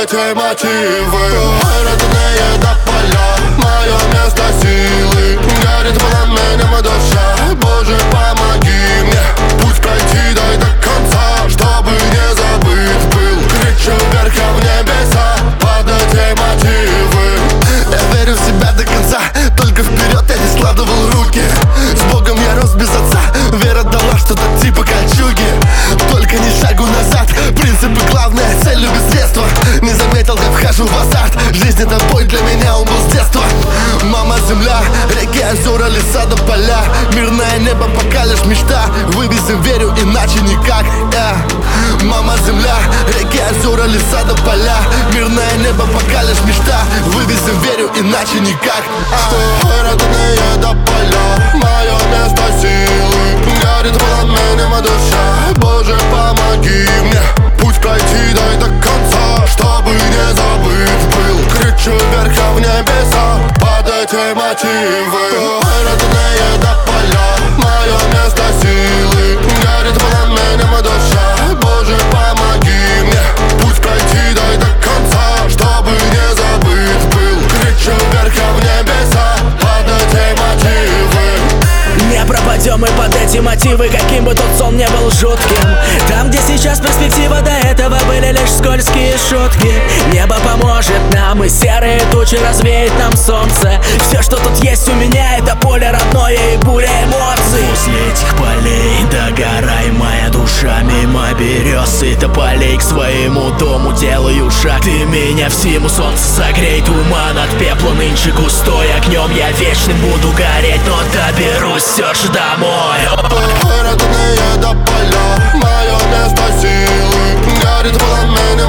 эти мотивы. Родные до поля, мое место силы. Горит пламенем душа, Боже, помоги мне путь пройти, дай до конца, чтобы не забыть был. Кричу вверх, а в небеса под эти мотивы. Я верю в себя до конца, только вперед я не складывал руки. С Богом я рос без отца, вера дала что-то типа кольчуги. Только не шагу назад, принципы главная, цель без средства. Не заметил, как вхожу в азарт, жизнь это бой для меня, он был с детства. Мама земля, реки, озера, леса до поля. Мирное небо, пока лишь мечта. Вывезем, верю, иначе никак. Мама земля, реки, озера, леса до поля. Мирное небо, пока лишь мечта. Вывезем, верю, иначе никак. Родные до поля, мое место силы. Горит пламенем душа, Боже, помоги мне путь пройти, дай до конца, чтобы не забыть был. Кричу вверх, а в небеса под эти мотивы. Родные до поля, мое место силы. Горит пламенем душа, Боже, помоги мне путь пройти, дай до конца, чтобы не забыть был. Кричу вверх, а в небеса под эти мотивы. Не пропадем мы под эти мотивы, каким бы тот сон не был жутким. Там, где сейчас перспектива, до этого были лишь скользкие шутки. Небо поможет нам, и серые тучи развеет нам солнце. Все, что тут есть у меня, это поле родное и буря эмоций. После этих полей догорай, моя душа, мимо берез и тополей к своему дому делаю шаг. Ты меня всему, солнце согрей, туман от пепла нынче густой. Огнем я вечным буду гореть, но доберусь все же домой. Родные до поля, мое место силы. Горит пламенем